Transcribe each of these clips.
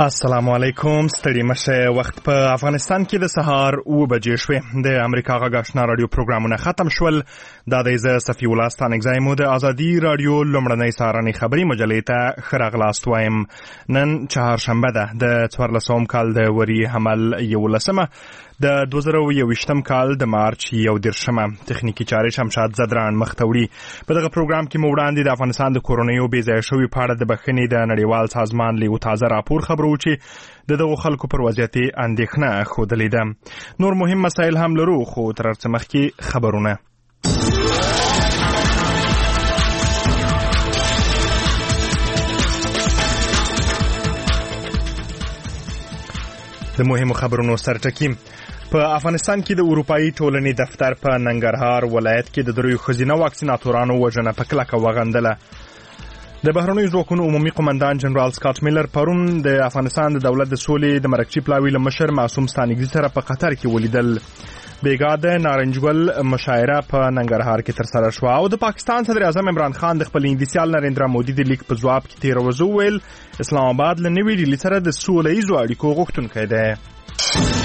السلام علیکم. ستړي مشه. وخت په افغانستان کې د سهار 9 بجې شوې. د امریکا غږ آشنا رادیو پروګرامونه ختم شول. دا د صفی الله ستانګزای مو د ازادي رادیو لومړنۍ سهارنۍ خبري مجلې ته ښه راغلاست وایم. نن چهارشنبه ده د 14 کال د وري حمل 11 د 2021 کال د مارچ 11 تخنیکی چارې شمشاد زدران مختوري. په دغه پروګرام کې مو وړاندې د افغانستان د کورونیو بې ځای شوي په اړه د بخښنې د نړیوال سازمان له تازه راپور خبرو چې دغه خلکو پر وضعیت اندېښنه ښودلې ده. نور مهم مسایل هم لرو، خو تر څه مخکې خبرونه. د مهمو خبرونو سرټکی. په افغانستان کې د اروپאי ټولنې دفتر په ننګرهار ولایت کې د دریو ښځینه واکسیناتورانو وژنه په کلکه وغندله. د بهرنیو ځواکونو عمومي قومندان جنرال سکاټ میلر پرون د افغانستان د دولت د سولې د مرکزي پلاوي له مشر معصوم ستانکزي سره په قطر کې ولیدل. بیګا د نارنجګل مشاعره په ننګرهار کې ترسره شوه او د پاکستان صدر اعظم عمران خان د خپل انګلیسیال نریندرا مودي د لیک په ځواب کې تیر ورځ وویل اسلام آباد له نوې ډیلي سره د سوله ییزو اړیکو غوښتونکی دی.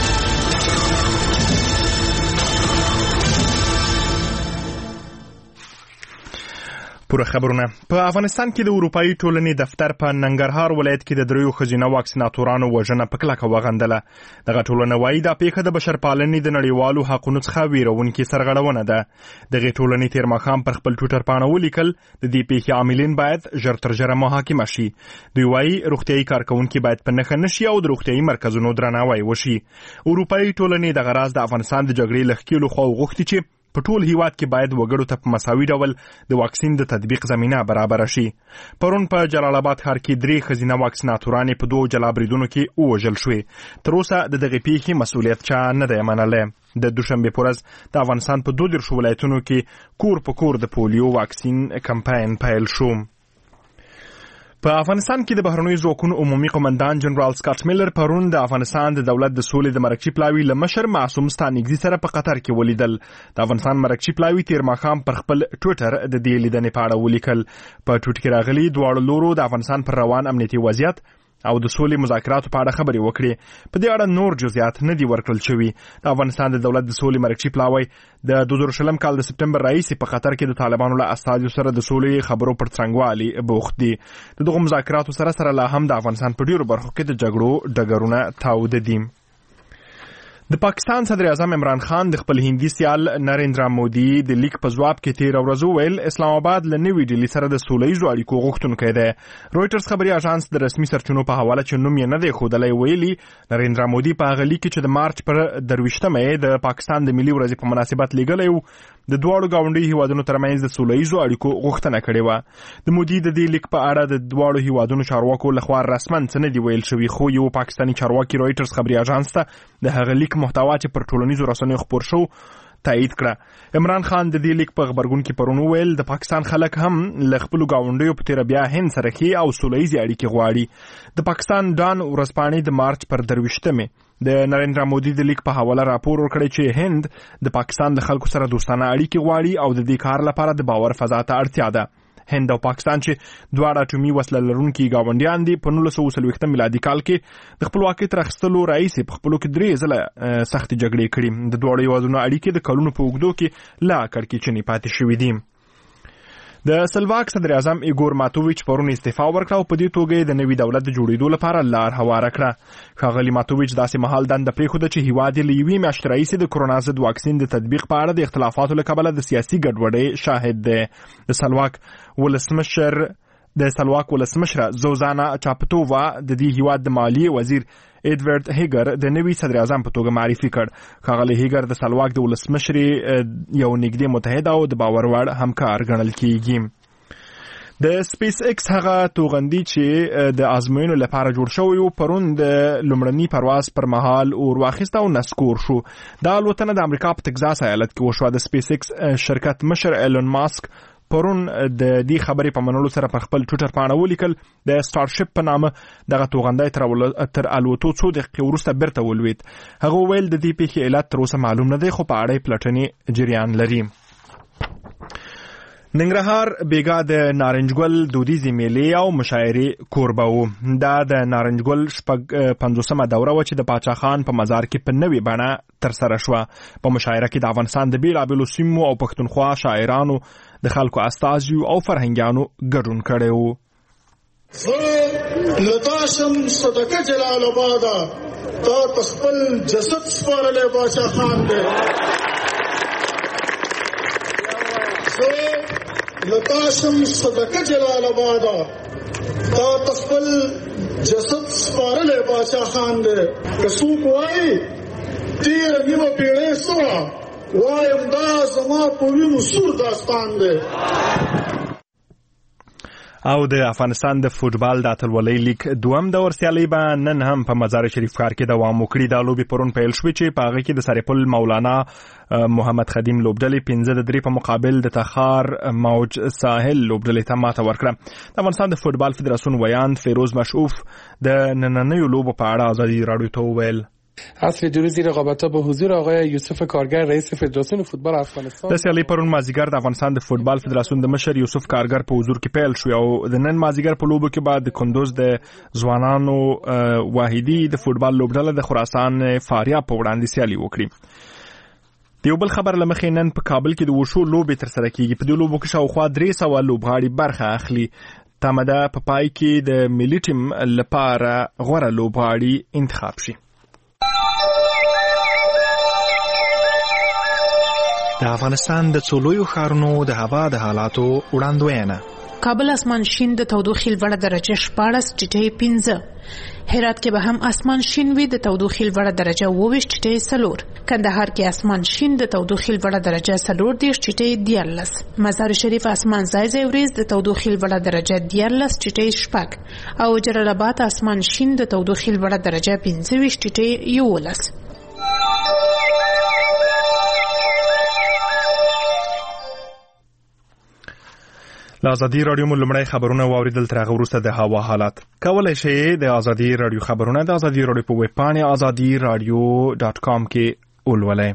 پوره خبرونه. په افغانستان کې د اروپאי ټولنې دفتر په ننګرهار ولایت کې د دریو ښځینه واکسیناتورانو وژنه په کلکه وغندله. دغه ټولنه وایي دا پیښه د بشرپالنې د نړیوالو حقونو څخه ویرونکې سرغړونه ده. دغه ټولنې تیر ماښام پر خپل ټویټر پاڼه ولیکل د دې پیښې عاملین باید ژر تر ژره محاکمه شي. دوی وایي روغتیايي کارکونکي باید په نښه نشي او د روغتیايي مرکزونو درناوی وشي. اروپאי ټولنې دغه راز د افغانستان د جګړې له ښکېلو خواو غوښتي چې په ټول هیواد کې باید وګړو ته په مساوي ډول د واکسین د تطبیق زمینه برابر شي. پرون په جلال آباد ښار کې 3 ښځینه واکسیناتورانې په 2 جلا بریدونو کې ووژل شوې. تر اوسه د دغې پیښې مسؤلیت چا نه دی منلی. د دوشنبې په ورځ د افغانستان په 32 ولایتونو کې کور په کور د پولیو واکسین کمپاین پیل شو. په افغانستان کې د بهرنیو ځواکونو عمومي قومندان جنرال سکاټ میلر پرون د افغانستان د دولت د سولې د مرکزي پلاوي له مشر معصوم ستانکزي سره په قطر کې ولیدل. د افغانستان مرکزي پلاوي تیر ماښام پر خپل ټویټر د دې لیدنې په اړه ولیکل. په ټویټ کې راغلي دواړو لورو د افغانستان پر روان امنیتي وضعیت او د سولې مذاکراتو په اړه خبرې وکړې. په دې اړه نور جزئیات نه دي ورکړل شوي. د افغانستان د دولت د سولې مرکزي پلاوی د 2020 کال د سپټمبر راهیسې په قطر کې د طالبانو له استازو سره د سولې خبرو پر څرنګوالي بوخت دي. دغه مذاکراتو سره لا هم د افغانستان په ډیرو برخو کې د جګړو ډګرونه تاوده دي. د پاکستان صدر اعظم عمران خان د خپل هندي سیال نریندرا مودي د لیک په ځواب کې تیر ورځ وویل اسلام آباد له نوې ډیلي سره د سوله ییزو اړیکو غوښتونکی دی. رویټرز خبري اژانس د رسمي سرچینو په حواله چې نوم یې نه دی ښودلی ویلي نریندرا مودي په هغه لیک کې چې د مارچ پر 23 د پاکستان د ملي ورځې په مناسبت لیږلی و د دواړو ګاونډیو هیوادونو ترمنځ د سوله ییزو اړیکو غوښتنه کړې وه. د مودي د دې لیک په اړه د دواړو هیوادونو چارواکو لخوا رسما څه نه دي ویل شوي، خو یو پاکستاني چارواکي رویټرز خبري اژانس ته د هغه لیک محتوا چې پر ټولنیزو رسنیو خپور شو تایید کړه. عمران خان د دې لیک په خبرګون کې پرون وویل د پاکستان خلک هم له خپلو ګاونډیو په تیره بیا هند سره ښې او سوله ییزې اړیکې غواړي. د پاکستان ډان ورځپاڼې د مارچ پر 23 د نریندرا مودي د لیک په حواله راپور ورکړی چې هند د پاکستان د خلکو سره دوستانه اړیکې غواړي او د دې کار لپاره د باور فضا ته اړتیا ده. هند او پاکستان چې دواړه اټومي وسله لرونکي ګاونډیان دي په 1940 میلادي کال کې د خپلواکۍ تر اخیستلو راهیسې په خپلو کې 3 ځله سختې جګړې کړي. د دواړو هیوادونو اړیکې د کلونو په اوږدو کې لا کړکېچنې پاتې شوي دي. د سلواک صدر اعظم ایګور ماتوویچ پرون استعفا ورکړه او په دې توګه د نوي دولت د جوړېدو لپاره لار هواره کړه. ښاغلي ماتوویچ داسې مهال دنده پرېښوده چې هیواد یې له یوې میاشتې راهیسې د کرونا ضد واکسین د تطبیق په اړه د اختلافاتو له کبله د سیاسي ګډوډۍ شاهد دی. د سلواک ولسمشره زوزانا چاپتووا د دې هیواد د مالیې وزیر ایډورډ هیګر د نوي صدر اعظم په توګه معرفي کړ. ښاغلي هیګر د سلواک د ولسمشرې یو نږدې متحد او د باور وړ همکار ګڼل کیږي. د سپیس ایکس هغه توغندي چې د ازموینو لپاره جوړ شوی و پرون د لومړني پرواز پر مهال اور واخیسته او نسکور شو. دا الوتنه د امریکا په تگزاس ایالت کې وشوه. د سپیس ایکس شرکت مشر ایلون ماسک پرون د دې خبرې په منلو سره پر خپل ټویټر پاڼه ولیکل د سټارشپ په نامه دغه توغندی تر الوتو څو دقیقې وروسته بیرته ولوېد. هغه وویل د دې پیښې علت تر اوسه معلوم نه دی خو په اړه یې پلټنې جریان لري. ننګرهار بیګا د نارنجګل دودیزې میلې او مشاعرې کوربه و. دا د نارنجګل 50مه دوره و چې د پاچا خان په مزار کې په نوې بڼه ترسره شوه. په مشاعره کې د افغانستان د بېلابېلو سیمو او پښتونخوا شاعرانو د خلکو استازیو او فرهنګیانو ګډون کړی و. زه لتاشم صدقه جلال آباده تا تخپل جسد سپارلی باچا خان دی. لتاشم صدقه جلال آباده تا تخپل جسد سپارلی باچا خان دی. که څوک وایي تېره نیمه پېړۍ سوه وایم دا زما په وینو سور داستان دی. او د افغانستان د فوټبال د اتلولۍ لیګ دوم دور سیالۍ به نن هم په مزار شریف ښار کې دوام وکړي. دا لوبې پرون پیل شوې چې په هغه کې د سرپل مولانا محمد خدیم لوبډلې 5-3 په مقابل د تخار موج ساحل لوبډلې ته ماته ورکړه. د افغانستان د فوټبال فدراسیون ویاند فیروز مشعوف د نننیو لوبو په اړه ازادي راډیو ته وویل: عصر دیروزی رقابت‌ها با حضور آقای یوسف کارگر رئیس فدراسیون فوتبال افغانستان. د سیالۍ پرون مازیګر د افغانستان د فوټبال فدراسیون د مشر یوسف کارگر په حضور کې پیل شو او د نن مازیګر په لوبو کې بعد د کندوز د ځوانانو واحدی د فوټبال لوبډله د خراسان فاریاب په وړاندې سیالي وکړي. د یو بل خبر له مخې نن په کابل کې د وشو لوبې ترسره کیږي. په دې لوبو کې شاوخوا 300 لوبغاړي برخه اخلي. تمه ده په پای کې د ملي ټیم لپاره غوره لوبغاړي انتخاب شي. د افغانستان د څو لویو ښارونو د هوا د حالاتو وړاندوینه. کابل اسمان شین د تودوخې لوړه درجه 14.5. هرات کې به هم اسمان شین وي د تودوخې لوړه درجه 24.4. کندهار کې اسمان شین د تودوخې لوړه درجه 14.14. مزار شریف اسمان ځای ځای وریځ د تودوخې لوړه درجه 14.8 او جلال آباد اسمان شین د تودوخې لوړه درجه 25.11. د ازادي راډیو ملمړی خبرونه واوریدل. تر هغه وروسته د هوا حالات. کولای شئ د ازادي راډیو خبرونه د ازادي راډیو په ویب پاڼې azadiradio.com کې ولولئ.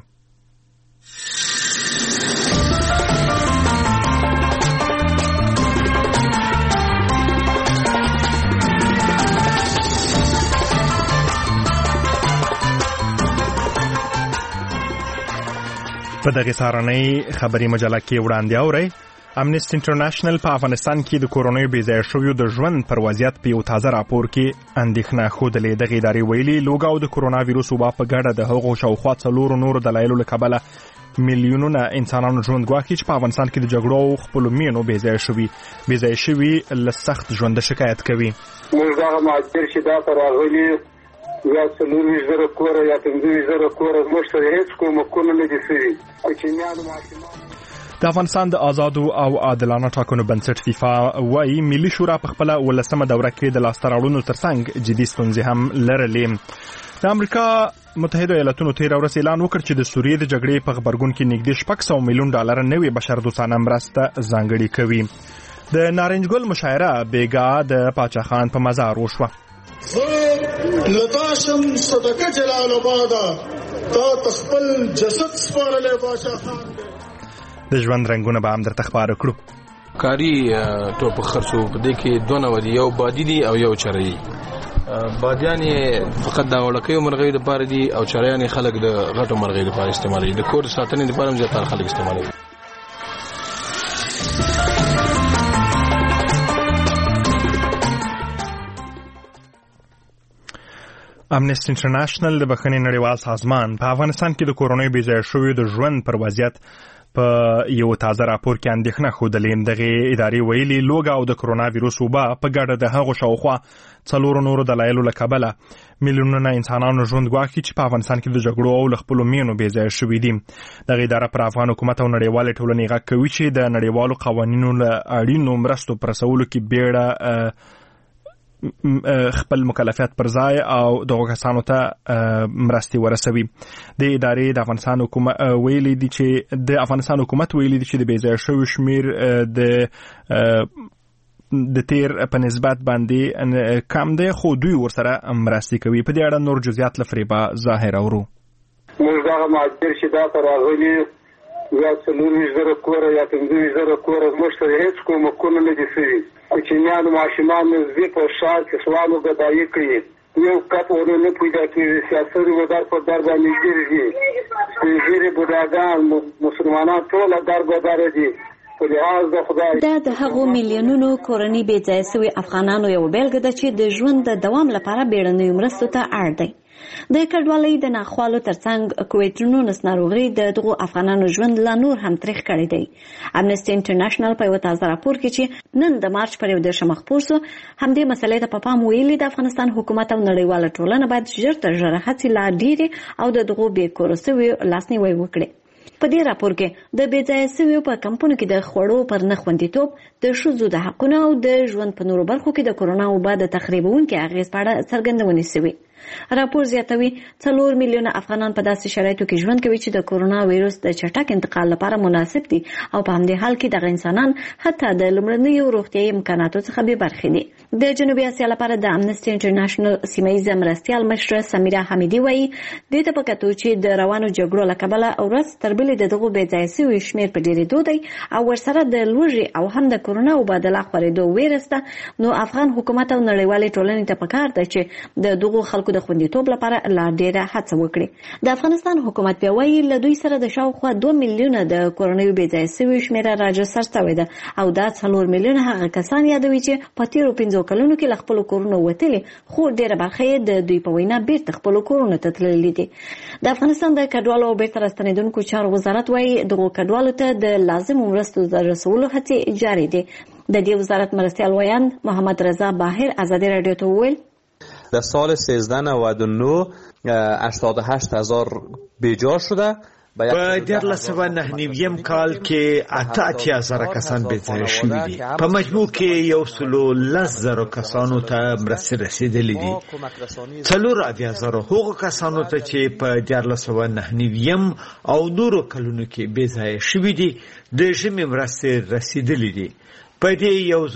په دغه سهارنۍ خبري مجله کې وړاندې اورئ: امنیسټي انټرنیشنل په افغانستان کې د کورونای بې ځایه شویو د ژوند پر وضعیت په یو تازه راپور کې اندېښنه ښودلې. دغه ادارې ویلي لوږه او د کرونا ویروس وبا په ګډه د هغو شاوخوا 4 نورو دلایلو له کبله میلیونونه انسانانو ژوند ګواښي چې په افغانستان کې د جګړو او خپلو مینو بې ځایه شوي له سخت ژونده شکایت کوي. موږ دغه مهاجر چې دا ته راغلي یا 40,000 کوره یا 50,000 کوره موږ ته هېڅ کومکونه نه دي شوي. کوچنیانو ماشومان د افغانستان د آزادو او عادلانه ټاکنو بنسټ فیفا وايي ملي شورا په خپل 18مه دوره کې د لاسته راوړنو ترڅنګ جدي ستونزې هم لرلې. د امریکا متحده ایالاتونو تیر ورځ اعلان وکړ چې د سوریې د جګړې په غبرګون کې نږدې $600 میلیون نوې بشردوستانه مرسته ځانګړې کوي. د نارنجګل مشاعره بیګا د پاچا خان په مزار وشوه. زه لتاشم صدقه جلال آباده تا تخپل جسد سپارلی باچا خان دی. د ژوند رنگونه به هم درته ښکاره کړو. کاری ټوپ خرڅو په دې کې 2 نوع دي، یو بادي دي او یو چرایي. بادیان فقط د وړکیو مرغۍ لپاره دي او چرایان خلک د غټو مرغۍ لپاره استعمالوي. د کور ساتنې لپاره هم زیاتره خلک استعمالوي. امنیسټي انټرنیشنل د بخښنې نړیوال سازمان په افغانستان کې د کورونای بې ځایه شویو د ژوند پر وضعیت په یو تازه راپور کې اندېښنه ښودلې. دغه ادارې ویلي لوږه او د کرونا ویروس وبا په ګډه د هغو شاوخوا 4 نورو دلایلو له کبله میلیونونه انسانانو ژوند ګواښي چې په افغانستان کې د جګړو او له خپلو مینو بې ځایه شوي دي. دغه اداره پر افغان حکومت او نړیوالې ټولنې غږ کوي چې د نړیوالو قوانینو له اړینو مرستو پر رسولو کې بیړه خپل مکلفیت پر ځای او دغه کسانو ته مرستې ورسوي. د ادارې د افغانستان حکومت ویلي دي چې د بې ځایه شویو شمیر د تیر په نسبت باندې کم دی، خو دوی ورسره مرستې کوي. په دې اړه نور جزئیات له فریبا ظاهر اورو. موږ دغه مهاجر چې دا ته راغلي یا 40,000 کوره یا 15,000 کوره موږ ته هیڅ کوم کونه نه دي شوي. کوچنیانو ماشومان زی په ښار کې سوالو ګدایي کوي، یو کپ ورونه نه پیدا کېږي، سیاسي ودار په در باندې ګرځي، سپین بوډاګان مسلمانان ټول در بدر دي. دا د هغو میلیونونو کورنۍ بې ځایه سوي افغانانو یو بیلګه ده چې د ژوند د دوام لپاره بیړنیو مرستو ته اړ دی. د کډوالۍ د ناخوالو ترڅنګ کوویډ-19 ناروغي د دغو افغانانو ژوند لا نور هم تریخ کړی دی. امنسټي انټرنیشنل په یو تازه راپور کې چې نن د مارچ پر 11 خپور شو، همدې مسلې ته په پام ویلي د افغانستان حکومت او نړیواله ټولنه باید ژر تر ژره هڅې لا ډېرې او د دغو بې کوره سویو لاسنیوی وکړي. په دې راپور کې د بې ځایه سویو په کمپونو کې د خوړو پر نه خوندیتوب، د ښځو د حقونو او د ژوند په نورو برخو کې د کورونا وبا د تخریبونکي اغېز په اړه څرګندونې شوي. راپور زیاتوي 4 میلیونه افغانان په داسې شرایطو کې ژوند کوي چې د کورونا وایروس د چټک انتقال لپاره مناسب دي او په همدې حال کې دغه انسانان حتی د لومړنیو روغتیايي امکاناتو څخه بې برخې دي. د جنوبي اسیا لپاره د امنسټي انټرنیشنل سیمه‌ییزه مرستیال مشره سمیره حمیدي وایي دې ته په کتو چې د روانو جګړو له کبله ورځ تر بلې د دغو بې ځایه سویو شمېر په ډېرېدو دی او ورسره د لوږې او هم د کورونا وبا د لا خپرېدو ویره شته، نو افغان حکومت او نړیوالې ټولنې ته پکار ده چې د دغو خلکو د خوندیتوب لپاره لا ډېره هڅه وکړي. د افغانستان حکومت بیا وایي له دوی سره د شاوخوا 2 میلیونه د کورنیو بې ځایه سویو شمېره راجستر شوې ده او دا 4 میلیونه هغه کسان یادوي چې په تېرو 5 کلونو کې له خپلو کورونو وتلي، خو ډېره برخه یې د دوی په وینا بیرته خپلو کورونو ته تللي دي. د افغانستان د کډوالو او بیرته راستنېدونکو چارو وزارت وایي دغو کډوالو ته د لازمو مرستو د رسولو هڅې جاري دي. د دې وزارت مرستیال ویاند محمد رضا باهر ازادي رادیو ته وویل در سال 1399 88,000 بیجار شده. په 1999 کال کې 88,000 کسان بې ځایه شوي دي. په مجموع کې 110,000 کسانو ته مرستې رسیدلې دي. 4,000 هغو کسانو ته چې په 1999 او نورو کلونو کې بې ځایه شوي دي د ژمي مرستې رسیدلې دي. په دې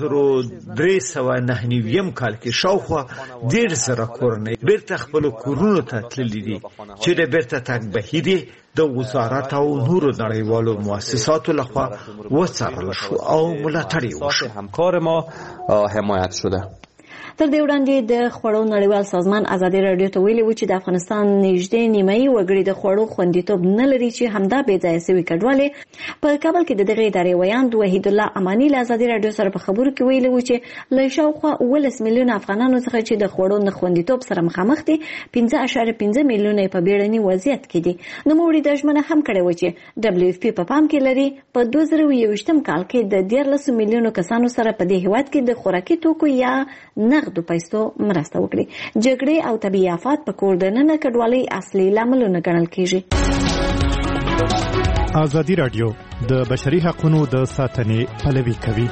1399 کال کې شاوخوا 1,000 کورنۍ بیرته خپل کورونو ته تللي دي چې د بیرته تګ بهیر د وزارت او نورو نړیوالو مؤسساتو لخوا وڅارل شو او ملاتړ وشو. همکار ما حمایت شده. تر دې وړاندې د خوړو نړیوال سازمان ازادي رادیو ته ویلي و چې د افغانستان نږدې نیمایي وګړي د خوړو خوندیتوب نه لري چې همدا بې ځایه سوي کډوالې په کابل کې د دغه ادارې ویاند وحید الله اماني له ازادي رادیو سره په خبرو کې ویلي و چې له شاوخوا 19 میلیونه افغانانو څخه چې د خوړو نه خوندیتوب سره مخامخ دي 5.5 میلیونه په بیړني وضعیت کې دي. نوموړي د ژمنه هم کړې و چې WFP په پام کې لري په 2021 کال کې د 13 میلیونو کسانو سره په دې هیواد کې د خوراکي توکو یا نغدو پیسو مرسته وکړي. جګړې او طبیعي آفات په کور دننه کډوالۍ اصلي لاملونه ګڼل کیږي. ازادي رادیو د بشري حقوقو د ساتنې پلوي کوي.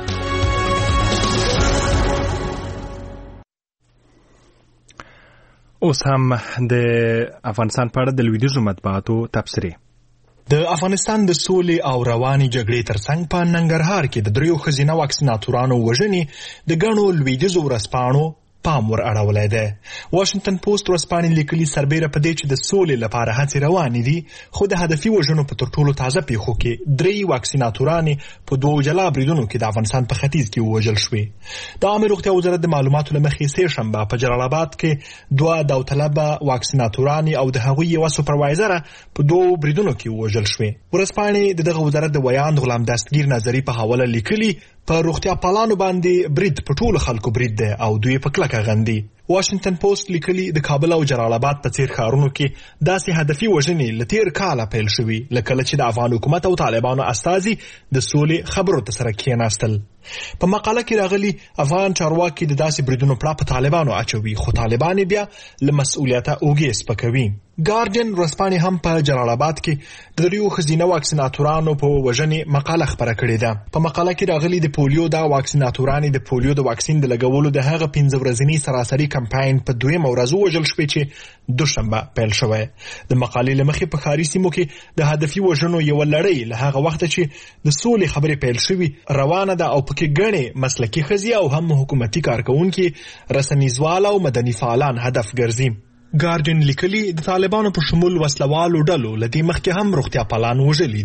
اوس هم د افغانستان په اړه د لویدیځو مطبوعاتو تبصرې. د افغانستان د سولې او رواني جګړې ترڅنګ په ننګرهار کې د 3 ښځینه واکسیناتورانو وژنې د ګڼو لویدیځو ورځپاڼو پام ور اړولی دی. واشنگټن پوسټ ورځپاڼې لیکلي سربیره په دې چې د سولې لپاره هڅې روانې دي، خو د هدفي وژنو په تر ټولو تازه پیښو کې 3 واکسیناتورانې په 2 جلا بریدونو کې د افغانستان په ختیځ کې ووژل شوې. د عامه روغتیا وزارت د معلوماتو له مخې سه شنبه په جلال آباد کې 2 داوطلبه واکسیناتورانې او د هغوی یو سوپروایزر په 2 بریدونو کې ووژل شوې. ورځپاڼې دغه وزارت د ویاند غلام دستگیر نظری په حواله لیکلي په روغتیا پالانو باندې برید په ټولو خلکو برید دی او دوی په کلکه غندي. واشنگټن پوسټ لیکلي د کابل او جلال آباد په څیر ښارونو کې داسې هدفي وژنې له تیر کاله پیل شوي لکه چې د افغان حکومت او طالبانو استازي د سولې خبرو ته سره کېناستل. په مقاله کې راغلي افغان چارواکي د داسې بریدونو پړه په طالبانو اچوي، خو طالبان بیا له مسؤلیته اوږې سپکوي. ګارډین ورځپاڼې هم په جلال آباد کې د 3 ښځینه واکسیناتورانو په وژنې مقاله خپره کړې ده. په مقاله کې راغلي د پولیو د واکسیناتورانو د پولیو د واکسین د لګولو د هغه 15 ورځنی سراسري کمپاین په 2 ورځ وژل شوی چې دوشنبه پیل شوی. د مقالې لمخې په ښاري سیمو کې د هدفي وژنو یو لړۍ له هغه وخت چې د سولې خبرې پیل شوي روانه ده او پکې ګڼې مسلکي ښځې او هم حکومتي کارکونکي، رسنیزوال او مدني فعالان هدف ګرځي. ګارډین لیکلي د طالبانو په شمول وسلوالو ډلو لدې مخکې هم روغتیا پالان وژلي دي.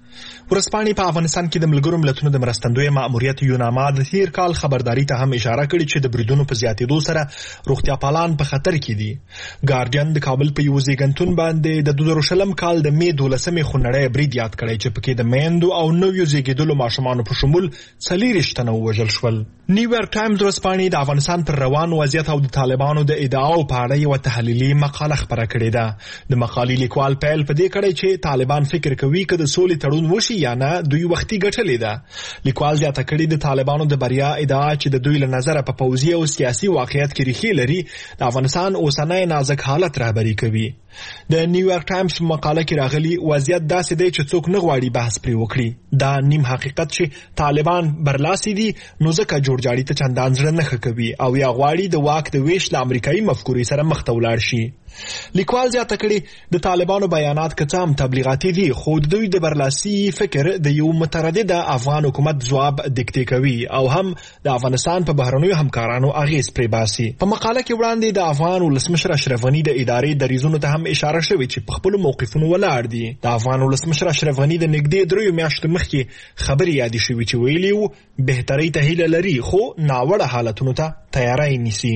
ورسپانې په افغانستان کې د ملګرو ملتونو د مرستندوی مأموریت یوناما د تیر کال خبرداري ته هم اشاره کړې چې د بریدونو په زیاتېدو سره روغتیا پالان په خطر کې دي. ګارډین د کابل په یو زیږنتون باندې د 2000 کال د می 12 خونړی برید یاد کړی چې پکې د میندو او نویو زیږیدلو ماشومانو په شمول 40 تنه وژل شول. نیویارک ټایمز ورسپانې د افغانستان پر روان وضعیت او د طالبانو د ادعاو په اړه یو تحلیلي مقاله خپره کړې ده. د مقالې لیکوال پیل په دې کړی چې طالبان فکر کوي چې د سولې تړون وشي یا نه دوی وختي ګټلې ده. لیکوال زیاته کړي د طالبانو د بریا ادعا چې د دوی له نظره په پوځي او سیاسي واقعیت کې ریښې لري د افغانستان اوسنی نازک حالت رهبري کوي. د نیویارک ټایمز مقاله کې راغلي وضعیت داسې دی چې څوک نه غواړي بحث پرې وکړي. دا نیم حقیقت چې طالبان برلاسي دي نو ځکه جوړجاړي ته چندان زړه نه ښه کوي او یا غواړي د واک د ویش له امریکایي مفکورې سره مخ ته ولاړ شي. لیکوال زیاته کړي د طالبانو بیانات که څه هم تبلیغاتي دي خو دوی د برلاسي فکر د یو متردد افغان حکومت ځواب دیکته کوي او هم د افغانستان په بهرنیو همکارانو اغیز پرې باسي. په مقاله کې وړاندې د افغان ولسمشر اشرف غني د ادارې دریځونو ته هم اشاره شوې چې په خپل موقفونو ولاړ دي. د افغان ولسمشر اشرف غني د نږدې 3 میاشتو مخکې خبرې یادې شوې چې ویلي وو بهتري ته هیله لري خو ناوړه حالتونو ته تیاری نیسي.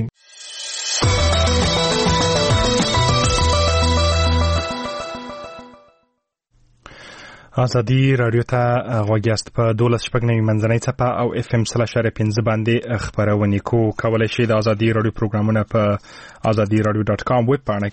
ازادي رادیو ته غوږیاست په 12 منځنۍ څپه او FM 3.5 باندې خبرونه کولای شئ. د ازادي رادیو پروګرامونه په azadiradio.com ویب پاڼه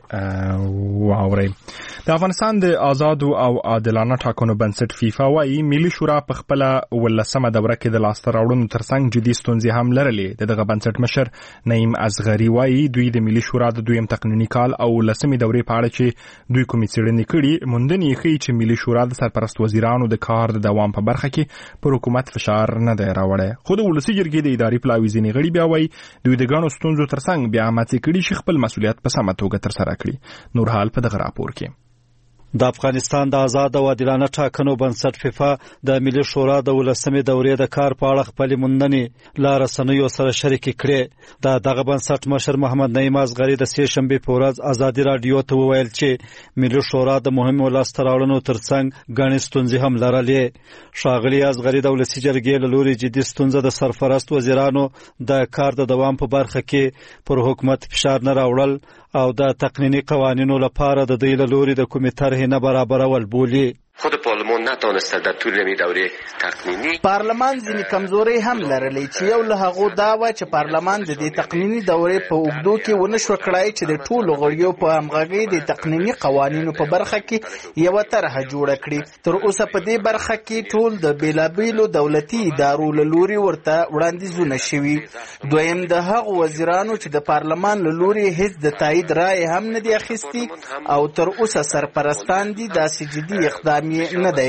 کې واورئ. د افغانستان د آزاد او عادلانه ټاکنو بنسټ فیفا وايي ملي شورا په خپل ولسمه دوره کې د لاسته راوړنو ترڅنګ جدي ستونزې هم لرلې. دغه بنسټ مشر نعیم اصغري وايي دوی د ملي شورا د دویم تقنینی کال او لسمې دورې په اړه چې دوی کومې څېړنې کړي موندنې ښیي چې ملي شورا د سرپرست وزیرانو د کار د دوام په برخه کې پر حکومت فشار نه دی راوړی. خو د ولسي جرګې د اداري پلاوي ځینې غړي بیا وايي دوی د ګڼو ستونزو ترڅنګ بیا هڅې کړي چې خپل مسؤلیت په سمه توګه ترسره کړي. نور حال په دغه راپور کې د افغانستان د آزاد او عادلانه ټاکنو بنسټ فیفا د ملي شورا د ولسمې دورې د کار په اړه خپل موندنې لا رسنیو سره شریک کړي. دغه بنسټ مشر محمد نعیم اصغري د سې شنبې په ورځ ازادي رادیو ته وویل چې ملي شورا د مهمو لاسته راوړنو ترڅنګ ګڼې ستونزې هم لرلې. ښاغلي اصغري د ولسي جرګې له لوري جدي ستونزه د سرپرست وزیرانو د کار د دوام په برخه کې پر حکومت فشار نه راوړل او د تقنینی قوانینو لپاره د دوی له لوري د کومې طرحې نه برابرول بولي. خود پارلمان نتونسته در طول نمی دوره تقنینی پارلمان ځینې کمزوري هم لرلې چې یو له هغو دا و چې پارلمان د دې تقنینی دورې په اوږدو کې ونه شو کړای چې د ټولو غړیو په همغږۍ د تقنینی قوانینو په برخه کې یو طرحه جوړه کړي. تر اوسه په دې برخه کې ټول د بیلابیلو دولتي ادارو له لوري ورته وړاندیزونه شوي. دویم د هغو وزیرانو چې د پارلمان له لوري هیڅ د تایید رای هم نه دی اخیستی او تر اوسه سرپرستان دي داسې جدي اقدام نه دی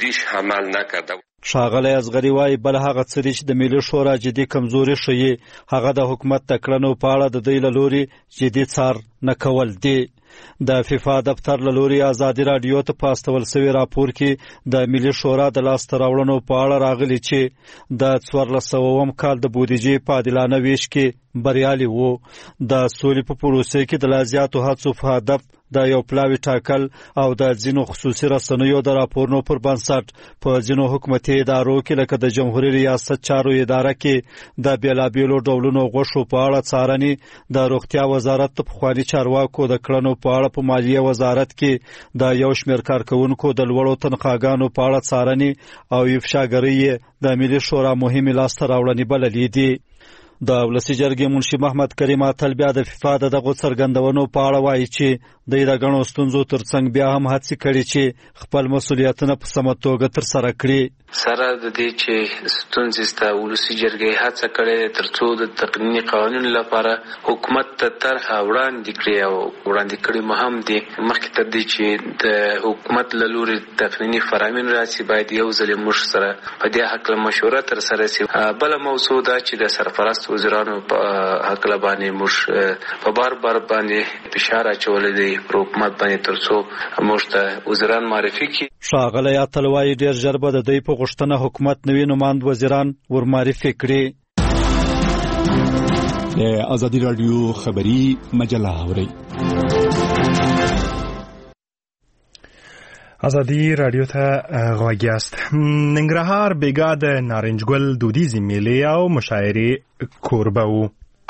کړی. ښاغلی اصغري وايي بل هغه څه چې د ملي شورا جدي کمزوري ښیي هغه د حکومت د کړنو په اړه د دوی له لوري جدي څار نه کول دي. د فیفا دفتر له لوري ازادي رادیو ته په استول سوي راپور کې د ملي شورا د لاسته راوړنو په اړه راغلي چې د 1400 کال د بودیجې په عادلانه ویش کې بریالي وو. د سولې په پروسې کې د لا زیاتو هڅو په هدف د یو پلاوی ټاکل او د ځینو خصوصي رسنیو د راپورونو پر بنسټ په ځینو حکومتي ادارو کې لکه د جمهوریت ریاست چارو اداره کې د بیلابیلو ډولونو غوښو په اړه څارنې د روغتیا وزارت د پخواني چارواکو د کړنو په اړه په مالیه وزارت کې د یو شمېر کارکونکو د لوړو تنخواګانو په اړه څارنې او افشاګرۍ د ملي شورا مهمې لاسته راوړنې بللې دي. د ولسي جرګې منشي محمد کریم اتل بیا د فیفا دغه څرګندونو په اړه وایي چې د ګڼو ستونزو ترڅنګ بیا هم هڅې کړي چې خپل مسؤلیتونه په سمه توګه ترسره کړي. سره د دې چې ستونزې ستا ولسي جرګې هڅه کړې ترڅو د تقنیني قوانینو لپاره حکومت ته طرحه وړاندې کړي او وړاندې کړي مهم دي. مخکې تر دې چې د حکومت له لوري تقنیني فرامین راسي باید یو ځل موږ سره په دې حق مشوره ترسره شي. بل موضوع دا چې د سرپرست وزیرانو په حق باندې موږ په بار باندې فشار اچولې دی پر حکومت باندې ترڅو موږ ته وزیران معرفي کړي. ښاغلی اتل وايي ډېر ژر به د دوی په غوښتنه حکومت نوي نماند وزیران ورمعرفي کړي. د ازادي رادیو خبري مجله اورئ. ازادي رادیو ته غوږ یاست. ننګرهار بیګا د نارنجګل دودیزې میلې او مشاعرې کوربه وو.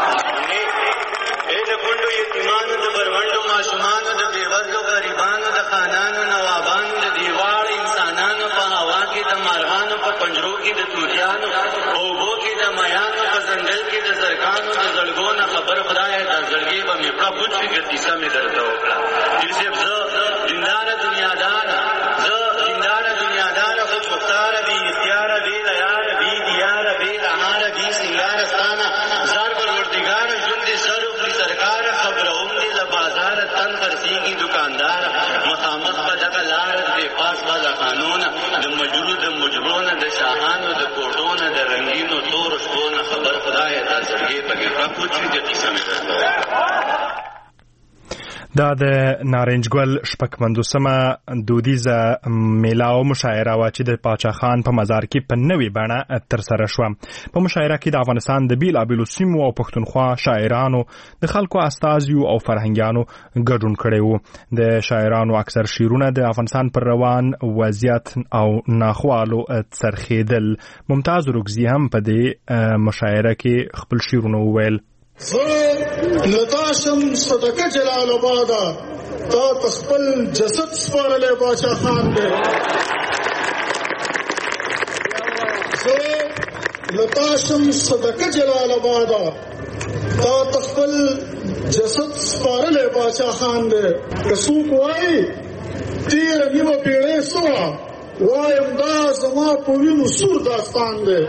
دا د نارنجګل شپږ پنځوسمه دودیزه میله او مشاعره وه چې د پاچا خان په مزار کې په نوې بڼه ترسره شوه. په مشاعره کې د افغانستان د بیلابیلو سیمو او پښتونخوا شاعرانو، د خلکو استازیو او فرهنګیانو ګډون کړی و. د شاعرانو اکثر شعرونه د افغانستان پر روان وضعیت او ناخوالو څرخېدل. ممتاز رکزي هم په دې مشاعره کې خپل شعرونه وویل. لتاشم صدقه جلال آبادا تا تخپل جسد سپارلے باچا خان دے. لتاشم صدقه جلال آبادا تا تخپل جسد سپارلے باچا خان دے. کسوک وائی تیر نیو پیڑے سوا وائی امداز زما پوینو سور داستان دے.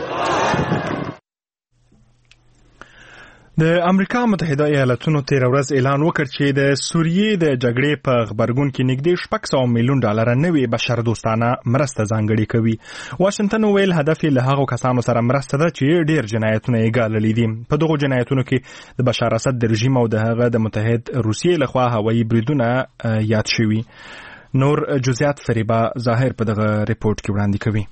د امریکا متحده ایالاتونو تیر ورځ اعلان وکړ چې د سوریې د جګړې په غبرګون کې نږدې 600 میلیون ډالر نوې بشردوستانه مرسته ځانګړې کوي. واشنگټن ویل هدف یې له هغو کسانو سره مرسته ده چې ډېر جنایتونه یې ګاللي دي. په دغو جنایتونو کې د بشار اسد د رژیم او د هغه د متحد روسیې لخوا هوایي بریدونه یاد شوي. نور جزئیات فریبا ظاهر په دغه ریپورت کې وړاندې کوي.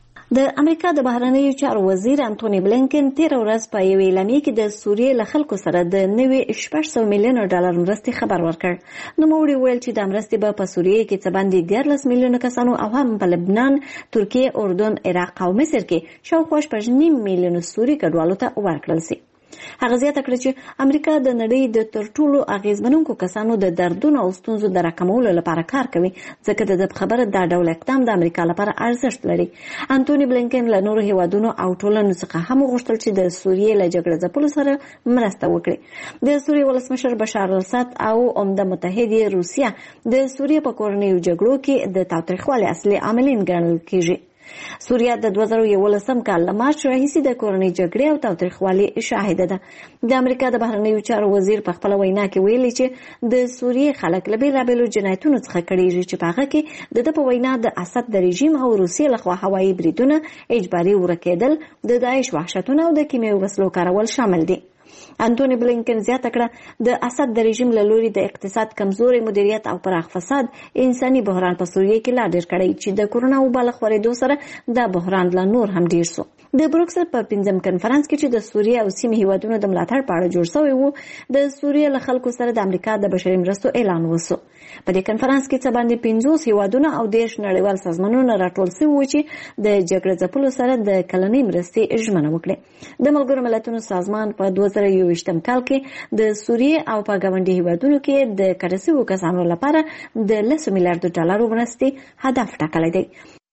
د امریکا د بهرنیو چارو وزیر انټونی بلینکن تیر ورځ په یوې اعلامیه کې د سوریې له خلکو سره د نوې 600 میلیون ډالر مرستې خبر ورکړ. نوموړي ویل چې د مرستې به په سوریې کې څه باندې 14 میلیونه کسانو او هم په لبنان، ترکیه، اردن، عراق او مصر کې شاوخوا 9 میلیونه سوري کډوالو ته ورکړل شي. هغه زیاته کړه چې امریکا د نړۍ د تر ټولو اغیزمنونکو کسانو د دردونو او ستونزو د راکمولو لپاره کار کوي، ځکه د خبره دا ډول اقدام د امریکا لپاره ارزښت لري. انټونی بلینکن له نورو هیوادونو او ټولنو څخه هم غوښتل چې د سوریې له جګړې ځپلو سره مرسته وکړي. د سوریې ولسمشر بشار الاسد او عمده متحد روسیه د سوریې په کورنیو جګړو کې د تاوتریخوالي اصلي عاملین ګڼل کیږي. سوریه د 2011 کال له مارچ راهیسې د کورنۍ جګړې او تاوتریخوالي شاهده ده. د امریکا د بهرنیو چارو وزیر په خپل وینا کې ویلي چې د سوریې خلک له بیلابیلو جنایتونو څخه کړيږي چې په هغه کې د په وینا د اسد د رژیم او روسیې لخوا هوایي بریدونه، اجباري ورکېدل، د داعش وحشتونه او د کیمیاوي وسلو کارول شامل دي. انټونی بلینکن زیاته کړه د اسد د رژیم له لوري د اقتصاد کمزوري مدیریت او پراخ فساد انساني بحران په سوریه کې لا ډېر کړی چې د کورونا وبا له خورېدو سره د بحران لا نور هم ډېر شو. د بروکسل په 5م کنفرانس کې چې د سوریه او سیمې هیوادونو د ملاتړ په اړه جوړ شوی و، د سوریه له خلکو سره د امریکا د بشري مرستو اعلان وشو. په دې کنفرانس کې څه باندې 50 هیوادونه او 10 نړیوال سازمانونه راټول شوي وو چې د جګړې ځپلو سره د کلنۍ مرستې ژمنه وکړي. د ملګرو ملتونو سازمان په 2021 کال کې د سوریه او په ګاونډي هیوادونو کې د کډسیو کسانو لپاره د 10 میلیارډ ډالر مرستې هدف ټاکلی دی.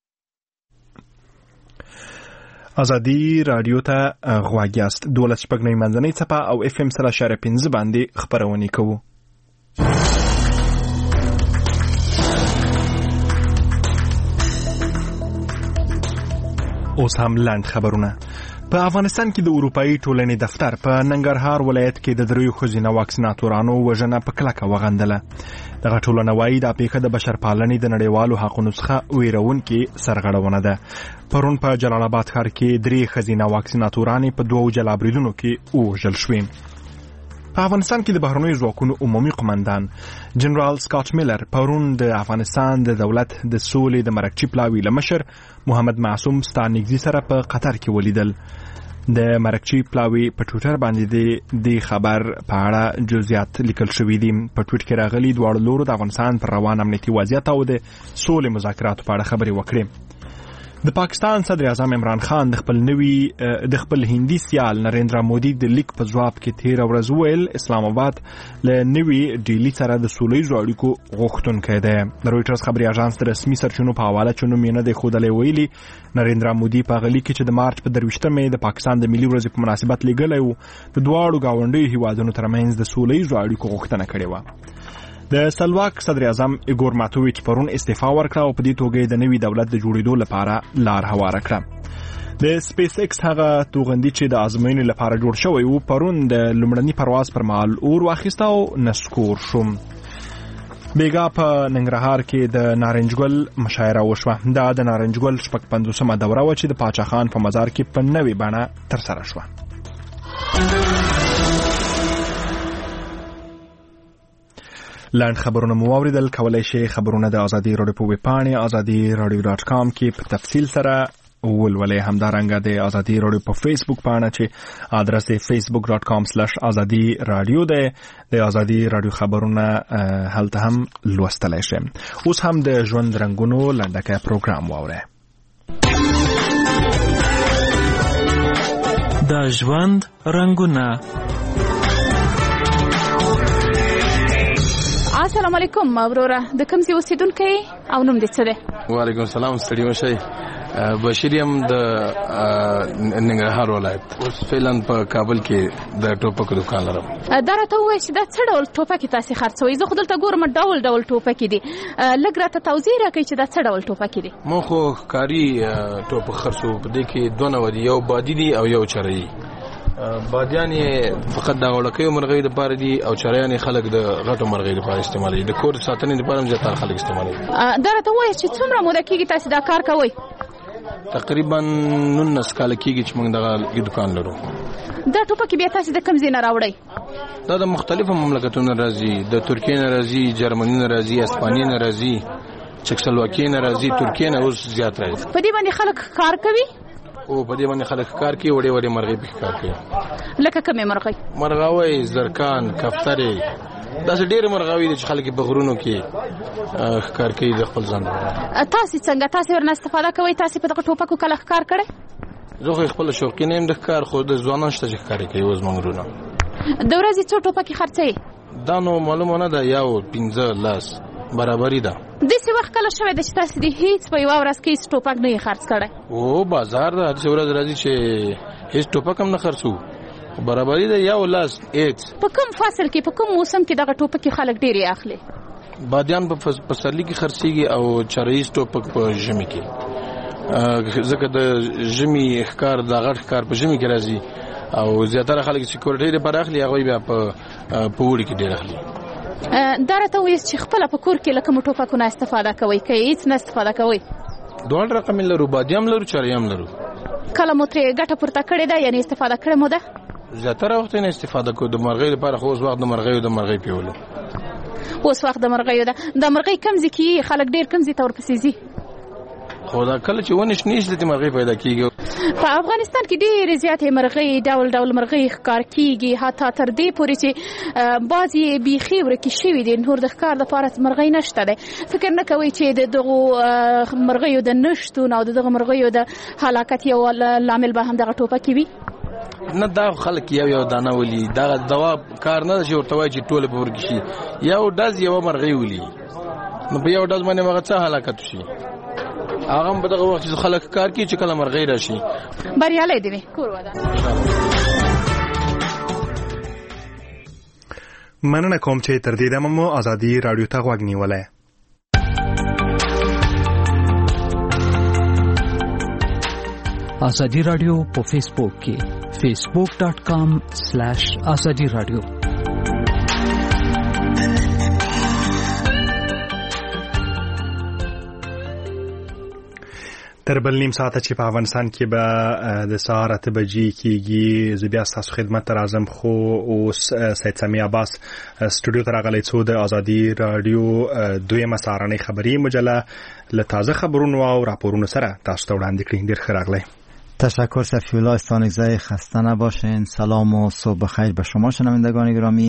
ازادي رادیو ته غوږ یاست. 12 منځنۍ څپه او FM 3.5 باندې خبرونه کوو. اوس هم لاند خبرونه. په افغانستان کې د اروپאי ټولنې دفتر په ننګرهار ولایت کې د دریو ښځینه واکسیناتورانو وژنه په کلکه وغندله. دغه ټولنه وایي دا پیښه د بشرپالنې د نړیوالو حقونو څخه ویرونکې سرغړونه ده. پرون په جلال آباد ښار کې 3 ښځینه واکسیناتورانې په 2 جلا بریدونو کې ووژل شوې. په افغانستان کې د بهرنیو ځواکونو عمومي قومندان جنرال سکاټ میلر پرون د افغانستان د دولت د سولې د مرکچی پلاوي لمشر محمد معصوم ستانګزي سره په قطر کې ولیدل. د مرکچی پلاوی په ټویټر باندې د خبر په اړه جزئیات لیکل شوې دي. په ټویټ کې راغلي دواړو لورو د افغانستان پر روان امنیتي وضعیت او د سولې مذاکراتو په اړه خبرې وکړې. د پاکستان صدر اعظم عمران خان د خپل هندي سیال نریندرا مودي د لیک په جواب کې تیر ورځ ویل اسلام آباد له نوي ډیلی سره د سولېزو اړیکو غوښتونکی دی. د رويټرز خبري اژانس د رسمي سرچینو په حواله چې نوم یې نه دی ښودلی ویلي نریندرا مودي په هغه لیک کې چې د مارچ په 23 د پاکستان د ملي ورځې په مناسبت لیږلی و د دواړو ګاونډیو هیوادونو ترمنځ د سولېزو اړیکو غوښتنه کړې وه. د سلواک صدر اعظم ایګور ماتوویچ پرون استعفا ورکړه او په دې توګه د نوي دولت د جوړېدو لپاره لار هواره کړه. د سپیس ایکس هغه توغندي چې د ازموینې لپاره جوړ شوی و پرون د لومړني پرواز پر مهال اور واخیسته او نسکور شو. بیګا په ننګرهار کې د نارنجګل مشاعره وشوه. دا د نارنجګل 55مه دوره و چې د پاچا خان په مزار کې په نوې بڼه ترسره شوه. لاند خبرونه مو اوریدل. کولای شئ خبرونه د ازادي رادیو په ویب پاڼه azadi.radio.com کې په تفصیل سره ولولئ. همدارنګه د ازادي رادیو په فیسبوک پاڼه چې ادرس یې facebook.com/azadi.radio ده. د ازادي رادیو خبرونه هلته هم لوستلای شئ. اوس هم د ژوند رنگونو لنډکه پروګرام واورئ. د ژوند رنگونه. السلام علیکم وروره، د کوم ځای اوسیدونکی او نوم دې څه دی؟ وعلیکم السلام، ستړي مشئ. بشیر یم د ننګرهار ولایت. اوس فعلا په کابل کې د ټوپکو دکان لرم. دا راته ووایه چې دا څه ډول ټوپکې تاسې خرڅوئ؟ زه خو دلته ګورم ډول ډول ټوپکې دي. لږ راته توضیح راکړئ چې دا څه ډول ټوپکې دي. مو خو ښکاري ټوپک خرڅو. په دې کې دوه نوع دي، یو بادي دي او یو چرایي. بادیان فقط د غوړکیو مرغۍ لپاره دي او چرایان خلک د غټو مرغۍ لپاره استعمالوي. د کور ساتنې لپاره هم زیاتره خلک استعمالوي. دا راته ووایه چې څومره موده کېږي تاسې دا کار کوئ؟ تقریبا 19 کاله کېږي چې موږ دغه دکان لرو. دا ټوپکې بیا تاسې د کوم ځای نه راوړئ؟ دا د مختلفو مملکتونو راځي. د ترکیې نه راځي، جرمني نه راځي، اسپانیې نه راځي، چکسلواکیې نه راځي، ترکیې نه اوس زیات راځي. په دې باندې خلک کار کوي؟ او په دې باندې خلک کار کوي. وړې وړې مرغۍ په کار کوي. لکه کومې مرغۍ؟ مرغاوۍ، زرکان، کفترې، داسې ډېرې مرغاوۍ دي چې خلک په غرونو کې ښکار کوي د خپل ځان لپاره. تاسې څنګه تاسې ورنه استفاده کوئ؟ تاسې په دغه ټوپکو کله ښکار کړی؟ زه خو خپله شوقي نه یم د ښکار، خو د ځوانان شته چې ښکارې کوي اوس زموږ وروڼه. د ورځې څو ټوپکې خرڅوئ؟ دا نو معلومه نه ده، یو 15 برابري ده. داسې وخت کله شوی ده چې تاسې د هیڅ په یوه ورځ کې هیڅ ټوپک نه یې خرڅ کړی؟ او بازار ده، داسې ورځ راځي چې هیڅ ټوپک هم نه خرڅو. برابري ده یو لاس هیڅ. په کوم فصل کې، په کوم موسم کې دغه ټوپکې خلک ډېرې اخلي؟ بادیان په پسرلي کې خرڅېږي او چراییز ټوپک په ژمي کې. ځکه د ژمي ښکار، د غټ ښکار په ژمي کې راځي او زیاتره خلک چې کورټۍ لپاره اخلي هغوی بیا په اوړي کې ډېر اخلي. دا راته ووایاست چې خپله په کور کې له کومو ټوپکو نه استفاده کوئ که هیڅ نه استفاده کوئ؟ دواړه رقم لرو، بادي هم لرو، چرایي هم لرو. کله مو ترې ګټه پورته کړې ده، یعنې استفاده کړې مو ده؟ زیاتره وخت نه استفاده کوو. د مرغۍ لپاره خو اوس وخت د مرغۍ پیولو. اوس وخت د مرغیو ده. د مرغۍ کوم ځای کې خلک ډېر کوم ځای ته ورپسې ځي؟ خو دا کله چې ونې شنې شي دلته مرغۍ پیدا کېږي. په افغانستان کې ډېرې زیاتې مرغۍ، ډول ډول مرغۍ ښکار کېږي، حتی تر دې پورې چې بعضې بیخي ورکې شوي دي. نور د ښکار دپاره مرغۍ نشته دی. فکر نه کوئ چې د دغو مرغیو د نشتون او د دغه مرغیو د هلاکت یو لامل به هم دغه ټوپکې وي؟ نه، دا خلک یو دانه ولي. دا دوا کار نه ده چې ورته وایي چې ټوله به ورکې شي. یو ډز یوه مرغۍ ولي، نو په یو ډز باندې هغه څه هلاکت شي. هغه هم په دغه وخت چې خلک کار کوي چې کله مرغۍ راشي. بریالی دې وي. کور وده. مننه کوم چې تر دې دمه مو ازادي رادیو ته غوږ نیولی. ازادي رادیو په فیسبوک کې facebook.com/azadi radio. تر بل نیم ساعته چې په افغانستان کې به د سهار 8 بجې کېږي. زه بیا ستاسو خدمت ته راځم، خو اوس سید سمیع عباس سټوډیو ته راغلی څو د ازادي رادیو دویمه سهارنۍ خبري مجله له تازه خبرونو او راپورونو سره تاسو ته وړاندې کړي. ډېر ښه راغلی. تشکر صفی الله استانگزی، خسته نباشین. سلام و صبح بخیر به شما شنوندگان گرامی.